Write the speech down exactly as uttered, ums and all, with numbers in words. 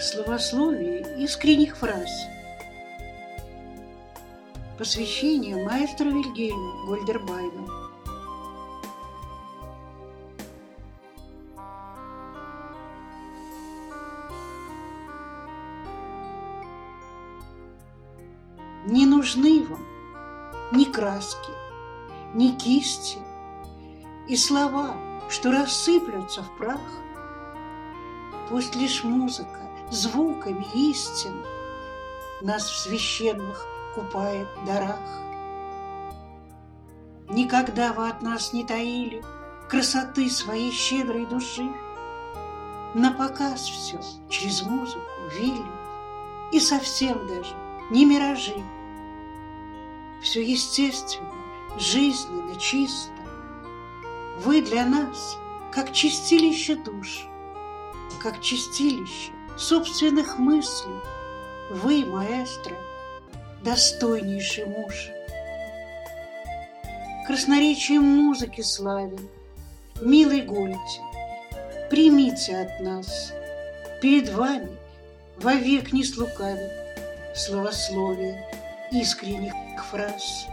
Словословие искренних фраз. Посвящение маэстро Вильгельму Гольдербайну. Не нужны вам ни краски, ни кисти, и слова, что рассыплются в прах. Пусть лишь музыка звуками истин нас в священных купает дарах. Никогда вы от нас не таили красоты своей щедрой души. Напоказ все через музыку вили, и совсем даже не миражи. Все естественно, жизненно, чисто. Вы для нас как чистилище душ, как чистилище собственных мыслей. Вы, маэстро, достойнейший муж. Красноречием музыки славен, милый Гольде, примите от нас, перед вами вовек не слукавит словословие искренних фраз.